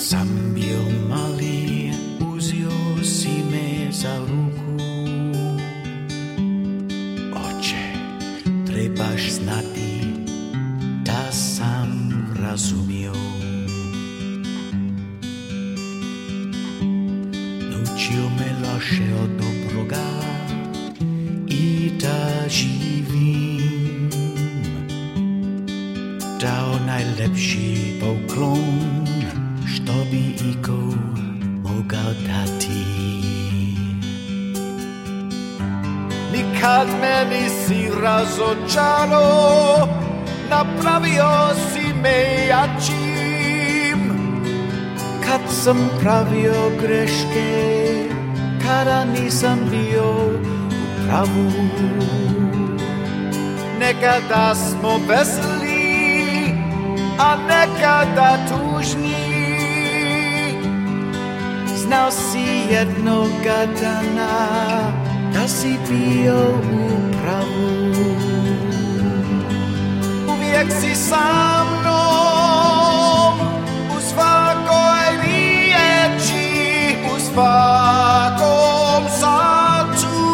Sam byl malý, uzil si mě za ruku. Oče, trebaš znati, da sam razumio. Naučil me lošeho dobroga i da živím. Dal najlepší poklon, što by iko mogal dati. Nikad me nisi razočaro, napravio si me jačim. Kad sam pravio greške, kada nisam bio u pravu. Nekada smo veseli, a nekada tužni. Znao si jednoga dana da si bio u pravu. Uvijek si sa mnom u svakoj riječi, u svakom satu,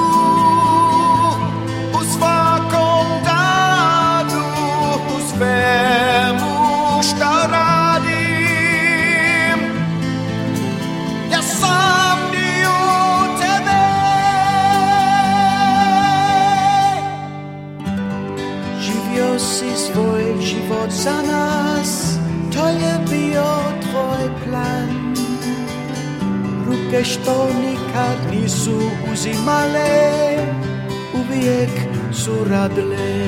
u svakom danu, u svemu šta radim. Ja sam dio tebe. Živio si svoj život za nas, to je bio tvoj plan. Ruke što nikad nisu uzimale, uvijek su radile.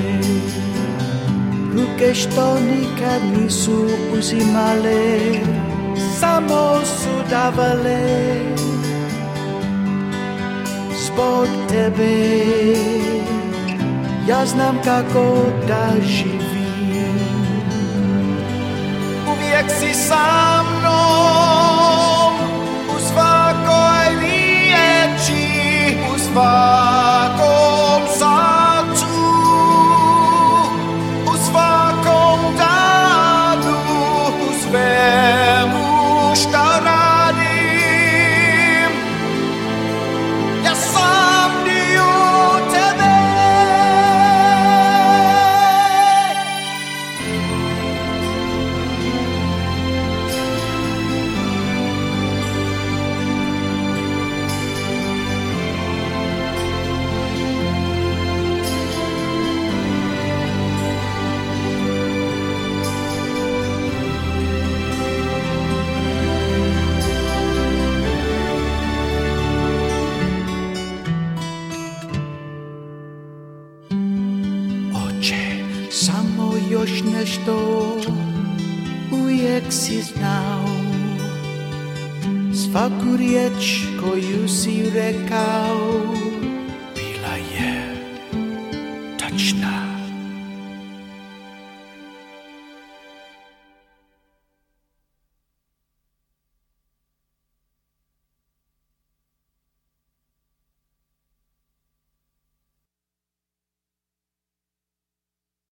Ruke što nikad nisu uzimale, samo su davale. Zbog tebe ja znam kako da živim. Uvijek si sa mnom u svakoj riječi, u svakom satu, u svakom danu, u svemu šta radim. Ja sam dio tebe. Samo još nešto uvijek si znao. Svaku riječ koju si rekao